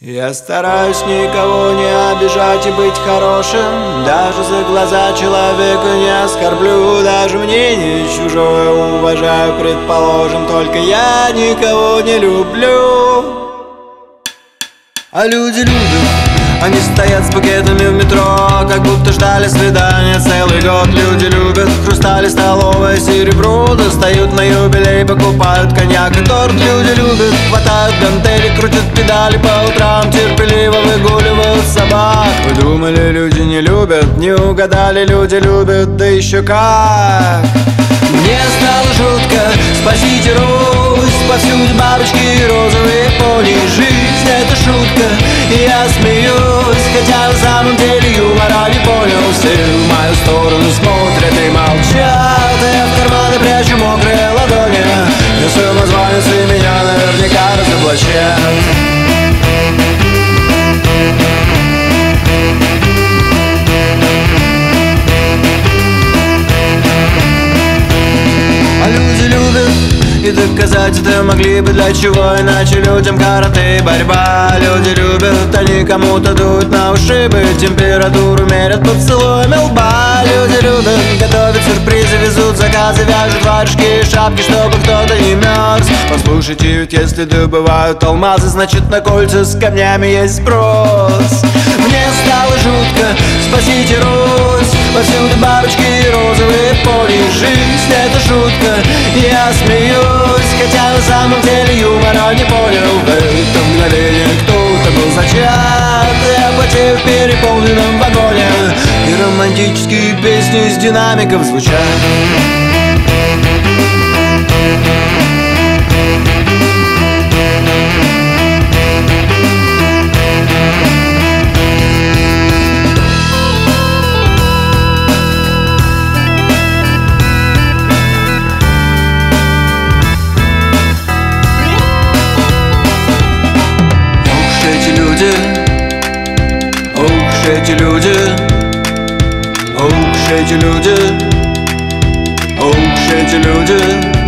Я стараюсь никого не обижать и быть хорошим. Даже за глаза человека не оскорблю. Даже мнение чужое уважаю, предположим. Только я никого не люблю. А люди любят, они стоят с букетами в метро, как будто ждали свидания целый год. Люди любят хрустали, столовое серебро, достают на юбилей, покупают коньяк и торт. Люди любят, хватают гантели, крутят педали по утрам, терпеливо выгуливают собак. Вы думали, люди не любят? Не угадали, люди любят, да еще как. Мне стало жутко, спасите Русь, повсюду бабочки и розовые пони. Жизнь — это шутка, и я смеюсь, хотя на самом деле юмора не понял. Все в мою сторону смотрят и молчат, а я в карманы прячу мокрые ладони. Я самозванец, и меня наверняка разоблачат. И доказать это могли бы, для чего иначе людям карате и борьба. Люди любят, они кому-то дуют на ушибы, температуру мерят поцелуями лба. Люди любят готовить сюрпризы, везут заказы, вяжут варежки и шапки, чтобы кто-то не мерз. Послушайте, ведь если добывают алмазы, значит на кольца с камнями есть спрос. Мне стало жутко, спасите Русь, повсюду бабочки и розовые пони. Жизнь — это шутка, я смеюсь, хотя на самом деле юмора не понял. В это мгновение кто-то был зачат, я потею в переполненном вагоне, и романтические песни из динамиков звучат. Эти люди, ох, эти люди, ох, эти люди.